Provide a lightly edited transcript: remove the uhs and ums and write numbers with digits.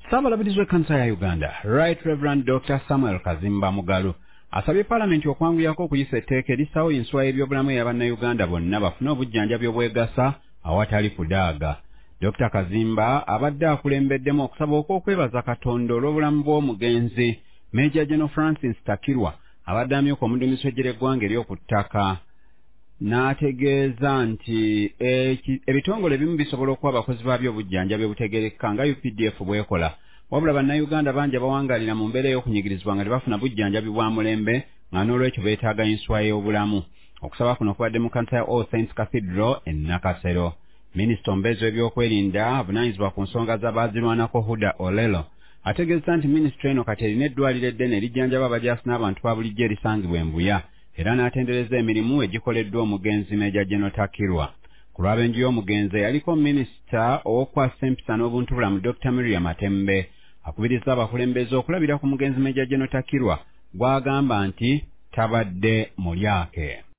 Ssaabalabirizi w'ekkanisa ya Uganda, Right Reverend Dr. Samuel Kazimba Mugalu, asabye Paalamenti okwanguyako okuyisa etteeka erissawo enswa y'ebyobulamu y'Abannayuganda bonna bafune obujjanjabi obwegasa awatali kudaaga. Dr. Kazimba abadde akulembeddemu okusaba okw'okwebaza Katonda olw'obulamu bw'omugenzi Major General Francis Takirwa abadde amyuka omuduumizi w'eggwanga ery'oku ttaka. N'ategeeza nti ebitongole ebimu bisobola okuwa abakozi baabyo obujjanjabi obutegerekeka nga UPDF bw'ekola, wabula bannayuganda bangi abawangaalira mu mbeera y'okunyigirizibwa nga tebafuna bujjanjabi bwa mulembe nga n'olwekyo beetaaga enswa y'obulamu. Okusaba kuno kubadde mu kkanisa ya All Saints Cathedral e Nakasero. Minisita omubeezi w'ebyokwerinda avunaanyizibwa ku nsonga z'abaazirwanako Huda Olelo ategeeza nti minisitule eno kati erina eddwaliro eddene erijjanjaba abajaasi n'abantu ba bulijjo erisangibwa embuya, era n'atendereza emirimu egikoleddwa omugenzi Major General Takirwa. Ku lw'abenju y'omugenzi yaliko minisita ow'okukwasa empisa n'obuntubulamu Dr. Miriam Matembe akubiriza abakulembeze okulabira ku mugenzi Major General Takirwa gw'agamba nti tabadde mulyake.